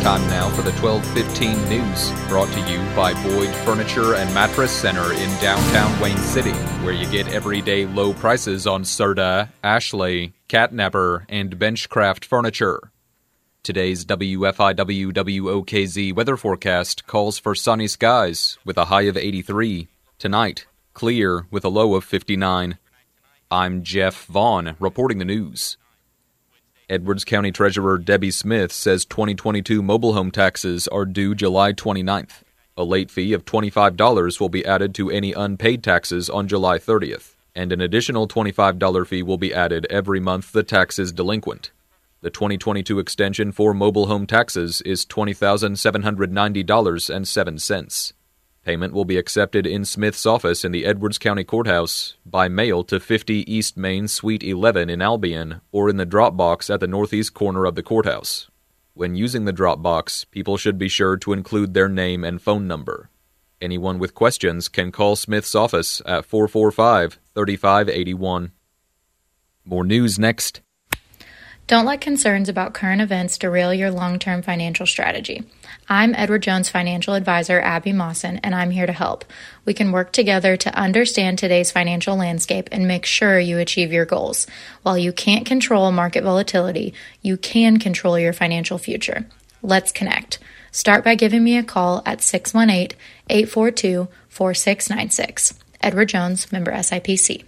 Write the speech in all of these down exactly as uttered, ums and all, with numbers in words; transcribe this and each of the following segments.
Time now for the twelve fifteen news, brought to you by Boyd Furniture and Mattress Center in downtown Wayne City, where you get everyday low prices on Serta, Ashley, Catnapper, and Benchcraft furniture. Today's W F I W W O K Z weather forecast calls for sunny skies with a high of eighty-three. Tonight, clear with a low of fifty-nine. I'm Jeff Vaughn, reporting the news. Edwards County Treasurer Debbie Smith says twenty twenty-two mobile home taxes are due July twenty-ninth. A late fee of twenty-five dollars will be added to any unpaid taxes on July thirtieth, and an additional twenty-five dollars fee will be added every month the tax is delinquent. The twenty twenty-two extension for mobile home taxes is twenty thousand seven hundred ninety dollars and seven cents. Payment will be accepted in Smith's office in the Edwards County Courthouse, by mail to fifty East Main Suite eleven in Albion, or in the drop box at the northeast corner of the courthouse. When using the drop box, people should be sure to include their name and phone number. Anyone with questions can call Smith's office at four four five, three five eight one. More news next. Don't let concerns about current events derail your long-term financial strategy. I'm Edward Jones Financial Advisor Abby Mawson, and I'm here to help. We can work together to understand today's financial landscape and make sure you achieve your goals. While you can't control market volatility, you can control your financial future. Let's connect. Start by giving me a call at six one eight, eight four two, four six nine six. Edward Jones, member S I P C.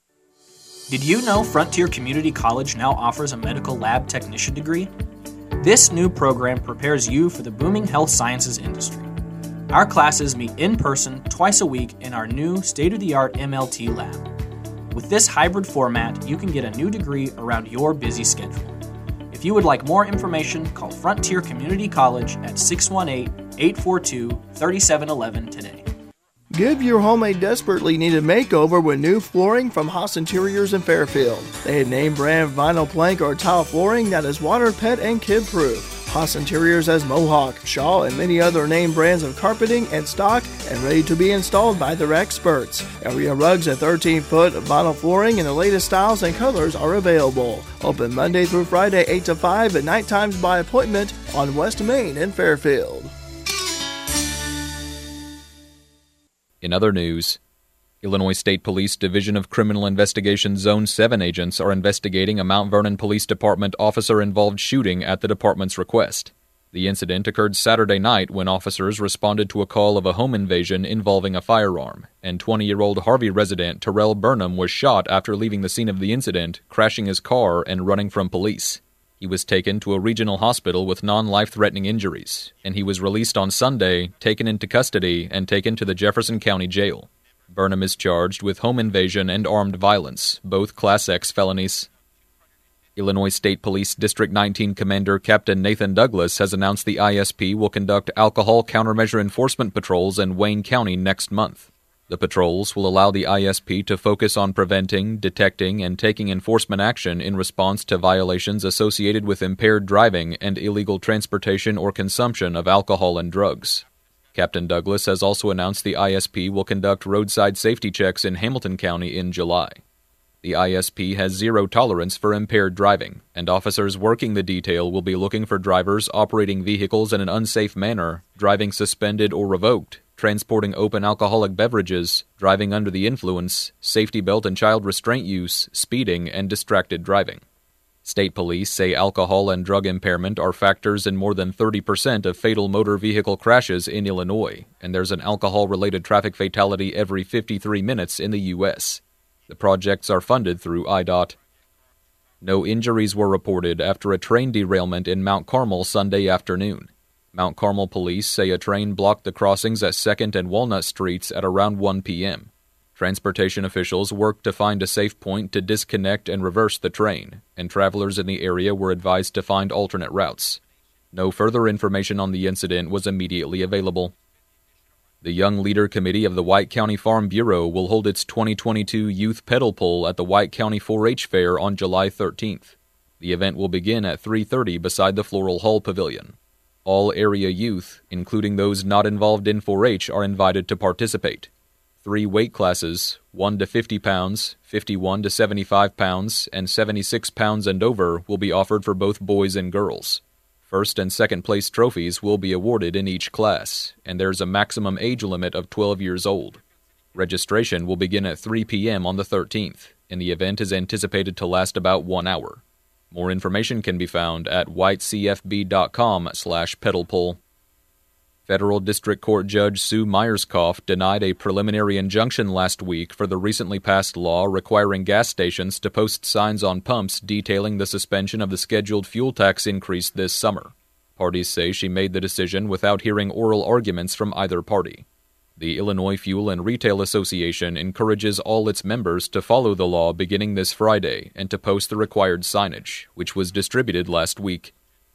Did you know Frontier Community College now offers a medical lab technician degree? This new program prepares you for the booming health sciences industry. Our classes meet in person twice a week in our new state-of-the-art M L T lab. With this hybrid format, you can get a new degree around your busy schedule. If you would like more information, call Frontier Community College at six one eight, eight four two, three seven one one today. Give your home a desperately needed makeover with new flooring from Haas Interiors in Fairfield. They have name brand vinyl plank or tile flooring that is water, pet, and kid-proof. Haas Interiors has Mohawk, Shaw, and many other name brands of carpeting in stock and ready to be installed by their experts. Area rugs and thirteen-foot vinyl flooring in the latest styles and colors are available. Open Monday through Friday, eight to five, and night times by appointment on West Main in Fairfield. In other news, Illinois State Police Division of Criminal Investigation Zone seven agents are investigating a Mount Vernon Police Department officer-involved shooting at the department's request. The incident occurred Saturday night when officers responded to a call of a home invasion involving a firearm, and twenty-year-old Harvey resident Terrell Burnham was shot after leaving the scene of the incident, crashing his car, and running from police. He was taken to a regional hospital with non-life-threatening injuries, and he was released on Sunday, taken into custody, and taken to the Jefferson County Jail. Burnham is charged with home invasion and armed violence, both Class X felonies. Illinois State Police District nineteen Commander Captain Nathan Douglas has announced the I S P will conduct alcohol countermeasure enforcement patrols in Wayne County next month. The patrols will allow the I S P to focus on preventing, detecting, and taking enforcement action in response to violations associated with impaired driving and illegal transportation or consumption of alcohol and drugs. Captain Douglas has also announced the I S P will conduct roadside safety checks in Hamilton County in July. The I S P has zero tolerance for impaired driving, and officers working the detail will be looking for drivers operating vehicles in an unsafe manner, driving suspended or revoked, transporting open alcoholic beverages, driving under the influence, safety belt and child restraint use, speeding, and distracted driving. State police say alcohol and drug impairment are factors in more than thirty percent of fatal motor vehicle crashes in Illinois, and there's an alcohol-related traffic fatality every fifty-three minutes in the U S. The projects are funded through I D O T. No injuries were reported after a train derailment in Mount Carmel Sunday afternoon. Mount Carmel police say a train blocked the crossings at second and Walnut Streets at around one p.m. Transportation officials worked to find a safe point to disconnect and reverse the train, and travelers in the area were advised to find alternate routes. No further information on the incident was immediately available. The Young Leader Committee of the White County Farm Bureau will hold its twenty twenty-two Youth Pedal Pull at the White County four H Fair on July thirteenth. The event will begin at three thirty beside the Floral Hall Pavilion. All area youth, including those not involved in four H, are invited to participate. Three weight classes, one to fifty pounds, fifty-one to seventy-five pounds, and seventy-six pounds and over, will be offered for both boys and girls. First and second place trophies will be awarded in each class, and there's a maximum age limit of twelve years old. Registration will begin at three p.m. on the thirteenth, and the event is anticipated to last about one hour. More information can be found at whitecfb.com slash pedalpull. Federal District Court Judge Sue Myerscough denied a preliminary injunction last week for the recently passed law requiring gas stations to post signs on pumps detailing the suspension of the scheduled fuel tax increase this summer. Parties say she made the decision without hearing oral arguments from either party. The Illinois Fuel and Retail Association encourages all its members to follow the law beginning this Friday and to post the required signage, which was distributed last week.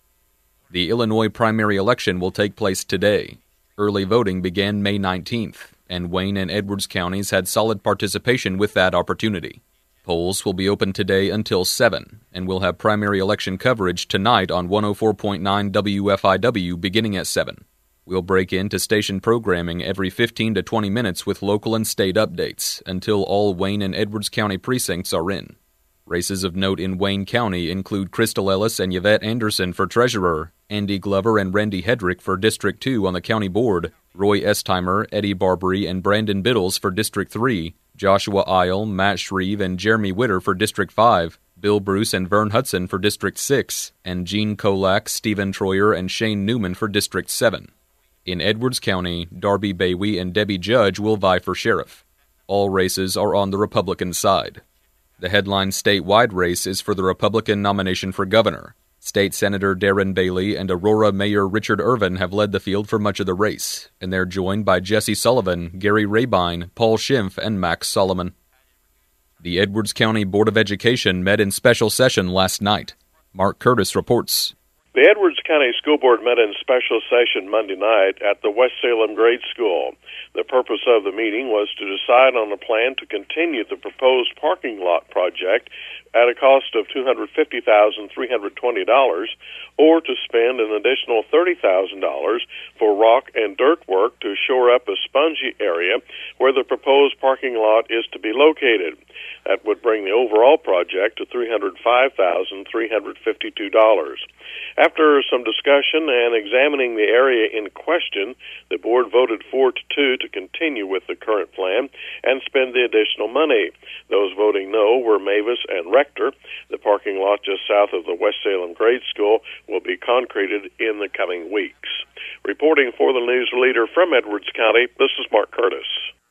The Illinois primary election will take place today. Early voting began May nineteenth, and Wayne and Edwards counties had solid participation with that opportunity. Polls will be open today until seven, and will have primary election coverage tonight on one oh four point nine W F I W beginning at seven. We'll break into station programming every fifteen to twenty minutes with local and state updates until all Wayne and Edwards County precincts are in. Races of note in Wayne County include Crystal Ellis and Yvette Anderson for treasurer, Andy Glover and Randy Hedrick for District two on the county board, Roy Estheimer, Eddie Barbary, and Brandon Biddles for District three, Joshua Isle, Matt Shreve, and Jeremy Witter for District five, Bill Bruce and Vern Hudson for District six, and Gene Kolak, Stephen Troyer, and Shane Newman for District seven. In Edwards County, Darby Baywee and Debbie Judge will vie for sheriff. All races are on the Republican side. The headline statewide race is for the Republican nomination for governor. State Senator Darren Bailey and Aurora Mayor Richard Irvin have led the field for much of the race, and they're joined by Jesse Sullivan, Gary Rabine, Paul Schimpf, and Max Solomon. The Edwards County Board of Education met in special session last night. Mark Curtis reports. The Edwards County School Board met in special session Monday night at the West Salem Grade School. The purpose of the meeting was to decide on a plan to continue the proposed parking lot project at a cost of two hundred fifty thousand three hundred twenty dollars, or to spend an additional thirty thousand dollars for rock and dirt work to shore up a spongy area where the proposed parking lot is to be located. That would bring the overall project to three hundred five thousand three hundred fifty-two dollars. After some discussion and examining the area in question, the board voted four to two to continue with the current plan and spend the additional money. Those voting no were Mavis and Rector. The parking lot just south of the West Salem Grade School will be concreted in the coming weeks. Reporting for the news leader from Edwards County, this is Mark Curtis.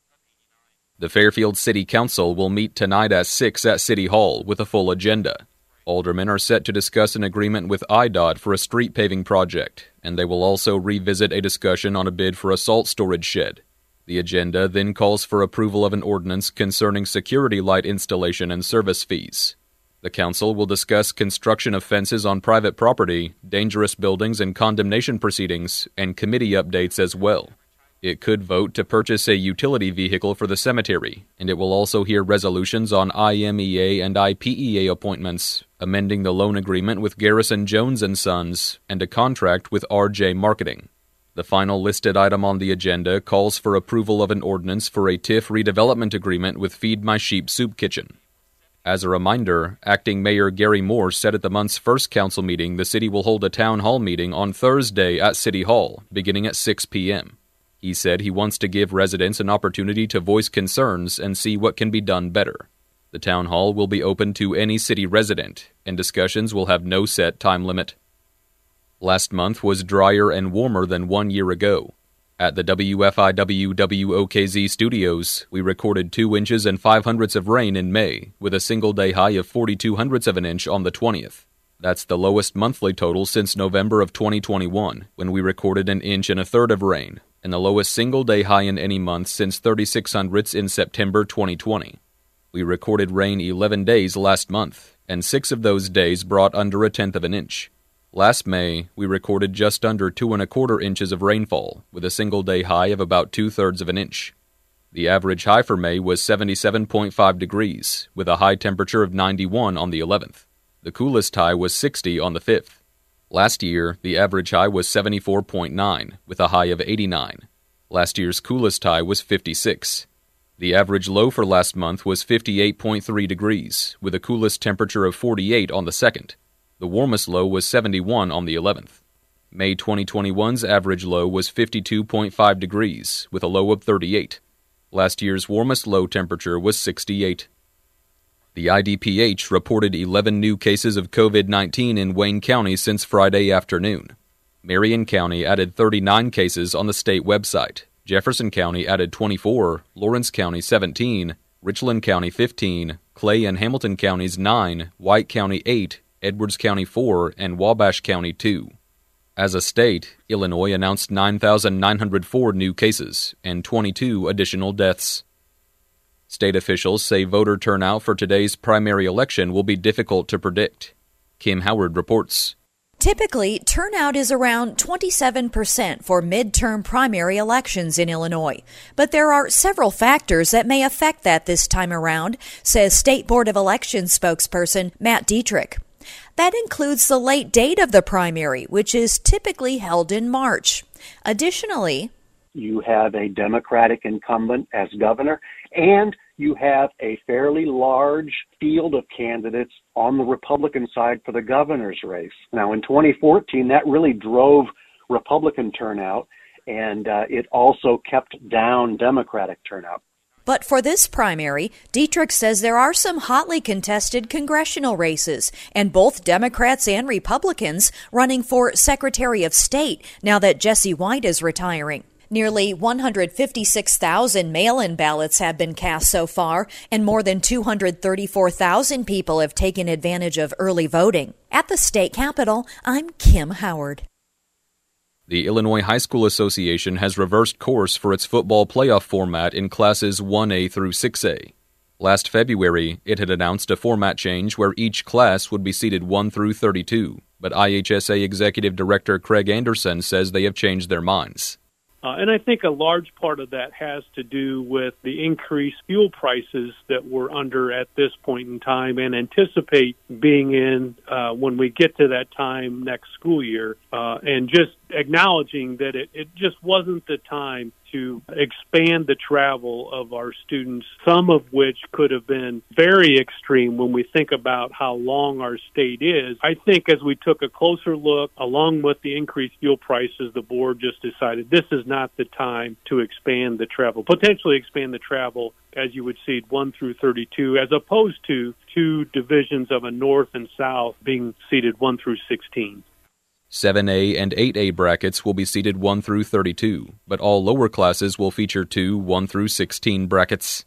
The Fairfield City Council will meet tonight at six at City Hall with a full agenda. Aldermen are set to discuss an agreement with I D O T for a street paving project, and they will also revisit a discussion on a bid for a salt storage shed. The agenda then calls for approval of an ordinance concerning security light installation and service fees. The council will discuss construction of fences on private property, dangerous buildings and condemnation proceedings, and committee updates as well. It could vote to purchase a utility vehicle for the cemetery, and it will also hear resolutions on I M E A and I P E A appointments, amending the loan agreement with Garrison Jones and Sons, and a contract with R J Marketing. The final listed item on the agenda calls for approval of an ordinance for a T I F redevelopment agreement with Feed My Sheep Soup Kitchen. As a reminder, Acting Mayor Gary Moore said at the month's first council meeting the city will hold a town hall meeting on Thursday at City Hall, beginning at six p.m. He said he wants to give residents an opportunity to voice concerns and see what can be done better. The town hall will be open to any city resident, and discussions will have no set time limit. Last month was drier and warmer than one year ago. At the W F I W W O K Z studios, we recorded two inches and five hundredths of rain in May, with a single-day high of forty-two hundredths of an inch on the twentieth. That's the lowest monthly total since November of twenty twenty-one, when we recorded an inch and a third of rain, and the lowest single-day high in any month since thirty-six hundredths in September twenty twenty. We recorded rain eleven days last month, and six of those days brought under a tenth of an inch. Last May, we recorded just under two and a quarter inches of rainfall, with a single-day high of about two-thirds of an inch. The average high for May was seventy-seven point five degrees, with a high temperature of ninety-one on the eleventh. The coolest high was sixty on the fifth. Last year, the average high was seventy-four point nine, with a high of eighty-nine. Last year's coolest high was fifty-six. The average low for last month was fifty-eight point three degrees, with a coolest temperature of forty-eight on the second. The warmest low was seventy-one on the eleventh. May twenty twenty-one's average low was fifty-two point five degrees, with a low of thirty-eight. Last year's warmest low temperature was sixty-eight. The I D P H reported eleven new cases of covid nineteen in Wayne County since Friday afternoon. Marion County added thirty-nine cases on the state website. Jefferson County added twenty-four, Lawrence County seventeen, Richland County fifteen, Clay and Hamilton Counties nine, White County eight, Edwards County four, and Wabash County two. As a state, Illinois announced nine thousand nine hundred four new cases and twenty-two additional deaths. State officials say voter turnout for today's primary election will be difficult to predict. Kim Howard reports. Typically, turnout is around twenty-seven percent for midterm primary elections in Illinois. But there are several factors that may affect that this time around, says State Board of Elections spokesperson Matt Dietrich. That includes the late date of the primary, which is typically held in March. Additionally, you have a Democratic incumbent as governor, and you have a fairly large field of candidates on the Republican side for the governor's race. Now, in twenty fourteen, that really drove Republican turnout, and uh, it also kept down Democratic turnout. But for this primary, Dietrich says there are some hotly contested congressional races, and both Democrats and Republicans running for Secretary of State now that Jesse White is retiring. Nearly one hundred fifty-six thousand mail-in ballots have been cast so far, and more than two hundred thirty-four thousand people have taken advantage of early voting. At the state capitol, I'm Kim Howard. The Illinois High School Association has reversed course for its football playoff format in classes one A through six A. Last February, it had announced a format change where each class would be seeded one through thirty-two, but I H S A Executive Director Craig Anderson says they have changed their minds. Uh, and I think a large part of that has to do with the increased fuel prices that we're under at this point in time and anticipate being in uh, when we get to that time next school year, uh, and just acknowledging that it, it just wasn't the time to expand the travel of our students, some of which could have been very extreme when we think about how long our state is. I think as we took a closer look, along with the increased fuel prices, the board just decided this is not the time to expand the travel, potentially expand the travel as you would seed one through thirty-two, as opposed to two divisions of a north and south being seeded one through sixteen. seven A and eight A brackets will be seeded one through thirty-two, but all lower classes will feature two one through sixteen brackets.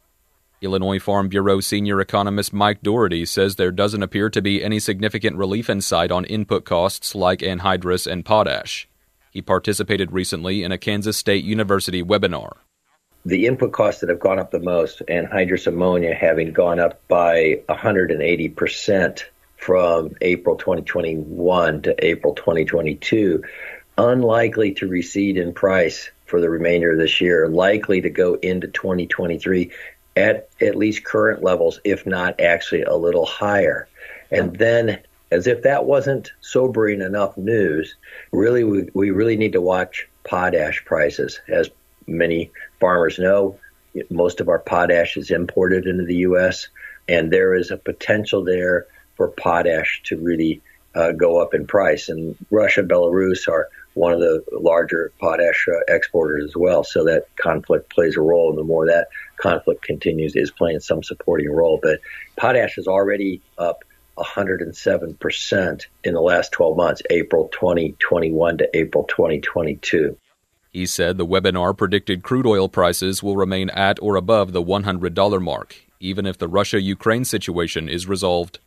Illinois Farm Bureau senior economist Mike Doherty says there doesn't appear to be any significant relief in sight on input costs like anhydrous and potash. He participated recently in a Kansas State University webinar. The input costs that have gone up the most, anhydrous ammonia having gone up by one hundred eighty percent from April twenty twenty-one to April twenty twenty-two, unlikely to recede in price for the remainder of this year, likely to go into twenty twenty-three at at least current levels, if not actually a little higher. And then, as if that wasn't sobering enough news, really we, we really need to watch potash prices. As many farmers know, most of our potash is imported into the U S, and there is a potential there for potash to really uh, go up in price. And Russia and Belarus are one of the larger potash uh, exporters as well. So that conflict plays a role. And the more that conflict continues, is playing some supporting role. But potash is already up one hundred seven percent in the last twelve months, April twenty twenty-one to April twenty twenty-two. He said the webinar predicted crude oil prices will remain at or above the one hundred dollars mark, even if the Russia-Ukraine situation is resolved.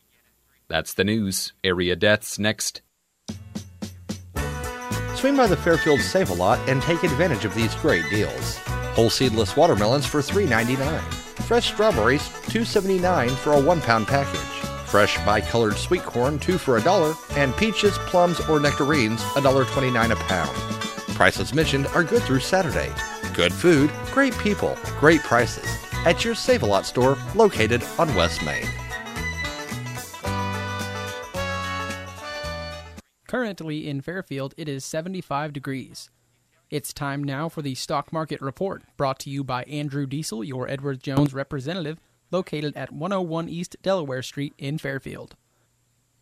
That's the news. Area deaths next. Swing by the Fairfield Save-A-Lot and take advantage of these great deals. Whole seedless watermelons for three ninety-nine. Fresh strawberries, two seventy-nine for a one-pound package. Fresh bicolored sweet corn, two for a dollar. And peaches, plums, or nectarines, one dollar twenty-nine a pound. Prices mentioned are good through Saturday. Good food, great people, great prices. At your Save-A-Lot store located on West Main. Currently in Fairfield, it is seventy-five degrees. It's time now for the Stock Market Report, brought to you by Andrew Diesel, your Edward Jones representative, located at one oh one East Delaware Street in Fairfield.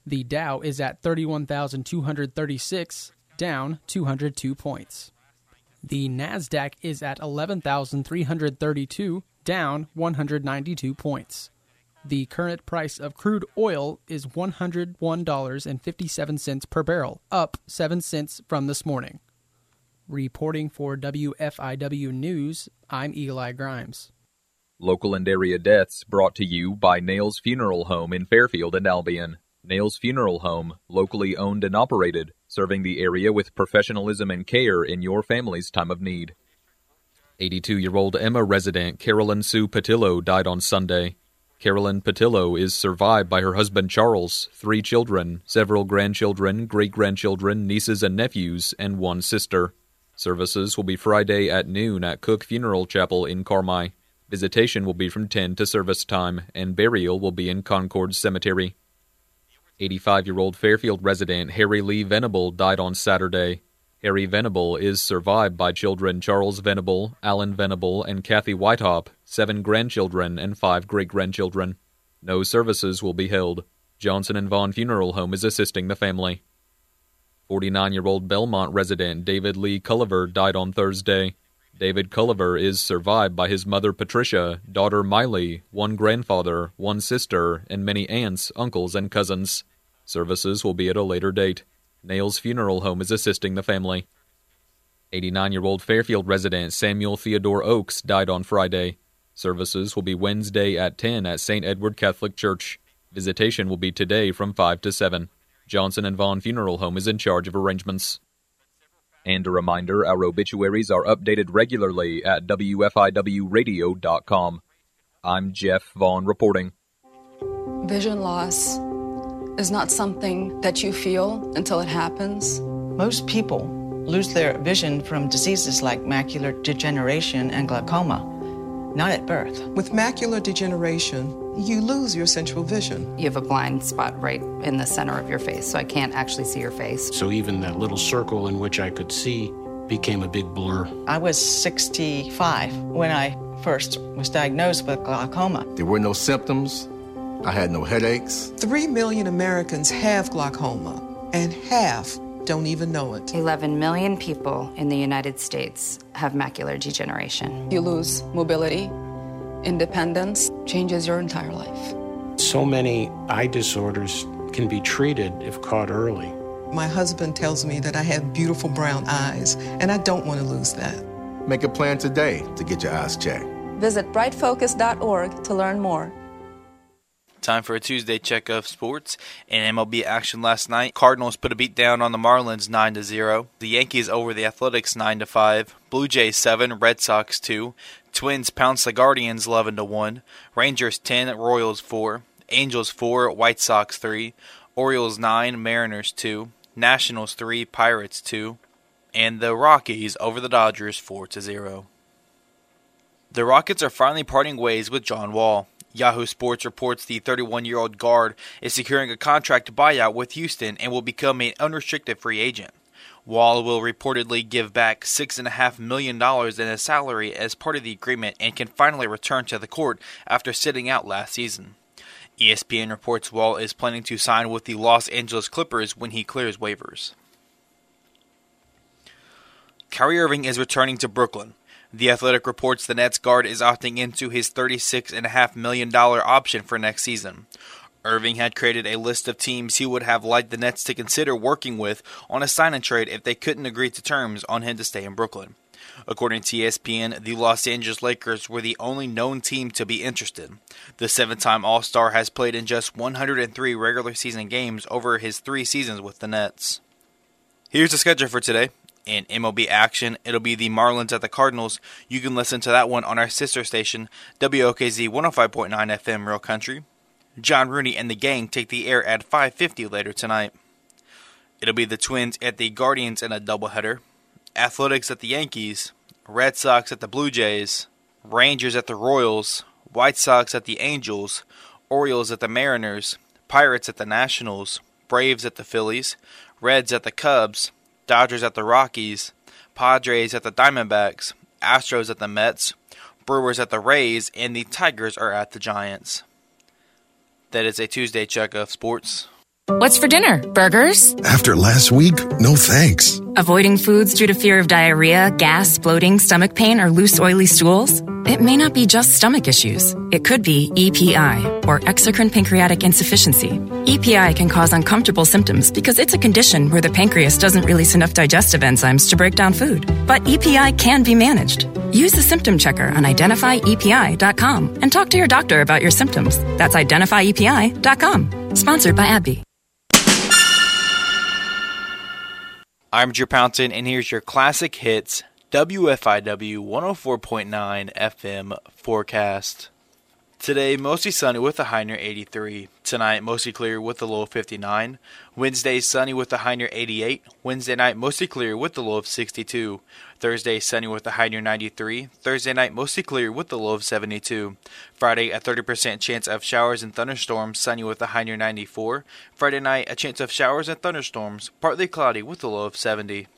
The Dow is at thirty-one thousand two hundred thirty-six, down two hundred two points. The Nasdaq is at eleven thousand three hundred thirty-two, down one hundred ninety-two points. The current price of crude oil is one hundred one dollars and fifty-seven cents per barrel, up seven cents from this morning. Reporting for W F I W News, I'm Eli Grimes. Local and area deaths brought to you by Nails Funeral Home in Fairfield and Albion. Nails Funeral Home, locally owned and operated, serving the area with professionalism and care in your family's time of need. eighty-two-year-old Emma resident Carolyn Sue Patillo died on Sunday. Carolyn Patillo is survived by her husband Charles, three children, several grandchildren, great-grandchildren, nieces and nephews, and one sister. Services will be Friday at noon at Cook Funeral Chapel in Carmi. Visitation will be from ten to service time, and burial will be in Concord Cemetery. eighty-five-year-old Fairfield resident Harry Lee Venable died on Saturday. Harry Venable is survived by children Charles Venable, Alan Venable, and Kathy Whitehop, seven grandchildren, and five great-grandchildren. No services will be held. Johnson and Vaughn Funeral Home is assisting the family. forty-nine-year-old Belmont resident David Lee Culliver died on Thursday. David Culliver is survived by his mother Patricia, daughter Miley, one grandfather, one sister, and many aunts, uncles, and cousins. Services will be at a later date. Nails Funeral Home is assisting the family. eighty-nine-year-old Fairfield resident Samuel Theodore Oakes died on Friday. Services will be Wednesday at ten at Saint Edward Catholic Church. Visitation will be today from five to seven. Johnson and Vaughn Funeral Home is in charge of arrangements. And a reminder, our obituaries are updated regularly at W F I W radio dot com. I'm Jeff Vaughn reporting. Vision loss is not something that you feel until it happens. Most people lose their vision from diseases like macular degeneration and glaucoma, not at birth. With macular degeneration, you lose your central vision. You have a blind spot right in the center of your face, so I can't actually see your face. So even that little circle in which I could see became a big blur. I was sixty-five when I first was diagnosed with glaucoma. There were no symptoms. I had no headaches. Three million Americans have glaucoma, and half don't even know it. eleven million people in the United States have macular degeneration. You lose mobility, independence, changes your entire life. So many eye disorders can be treated if caught early. My husband tells me that I have beautiful brown eyes, and I don't want to lose that. Make a plan today to get your eyes checked. Visit bright focus dot org to learn more. Time for a Tuesday check of sports. In M L B action last night, Cardinals put a beat down on the Marlins nine to zero. The Yankees over the Athletics nine to five. Blue Jays seven, Red Sox two. Twins pounce the Guardians eleven to one. Rangers ten, Royals four. Angels four, White Sox three. Orioles nine, Mariners two. Nationals three, Pirates two. And the Rockies over the Dodgers four to zero. The Rockets are finally parting ways with John Wall. Yahoo Sports reports the thirty-one-year-old guard is securing a contract buyout with Houston and will become an unrestricted free agent. Wall will reportedly give back six point five million dollars in his salary as part of the agreement and can finally return to the court after sitting out last season. E S P N reports Wall is planning to sign with the Los Angeles Clippers when he clears waivers. Kyrie Irving is returning to Brooklyn. The Athletic reports the Nets guard is opting into his thirty-six point five million dollars option for next season. Irving had created a list of teams he would have liked the Nets to consider working with on a sign and trade if they couldn't agree to terms on him to stay in Brooklyn. According to E S P N, the Los Angeles Lakers were the only known team to be interested. The seven-time All-Star has played in just one hundred three regular season games over his three seasons with the Nets. Here's the schedule for today. In M L B action, it'll be the Marlins at the Cardinals. You can listen to that one on our sister station, W O K Z one oh five point nine F M Real Country. John Rooney and the gang take the air at five fifty later tonight. It'll be the Twins at the Guardians in a doubleheader. Athletics at the Yankees. Red Sox at the Blue Jays. Rangers at the Royals. White Sox at the Angels. Orioles at the Mariners. Pirates at the Nationals. Braves at the Phillies. Reds at the Cubs. Dodgers at the Rockies, Padres at the Diamondbacks, Astros at the Mets, Brewers at the Rays, and the Tigers are at the Giants. That is a Tuesday check of sports. What's for dinner? Burgers? After last week, no thanks. Avoiding foods due to fear of diarrhea, gas, bloating, stomach pain, or loose, oily stools? It may not be just stomach issues. It could be E P I, or exocrine pancreatic insufficiency. E P I can cause uncomfortable symptoms because it's a condition where the pancreas doesn't release enough digestive enzymes to break down food. But E P I can be managed. Use the symptom checker on identify E P I dot com and talk to your doctor about your symptoms. That's identify E P I dot com. Sponsored by AbbVie. I'm Drew Pountain, and here's your classic hits W F I W one oh four point nine F M forecast. Today, mostly sunny with a high near eighty-three. Tonight, mostly clear with a low of fifty-nine. Wednesday, sunny with a high near eighty-eight. Wednesday night, mostly clear with a low of sixty-two. Thursday, sunny with a high near ninety-three. Thursday night, mostly clear with a low of seventy-two. Friday, a thirty percent chance of showers and thunderstorms, sunny with a high near ninety-four. Friday night, a chance of showers and thunderstorms, partly cloudy with a low of seventy.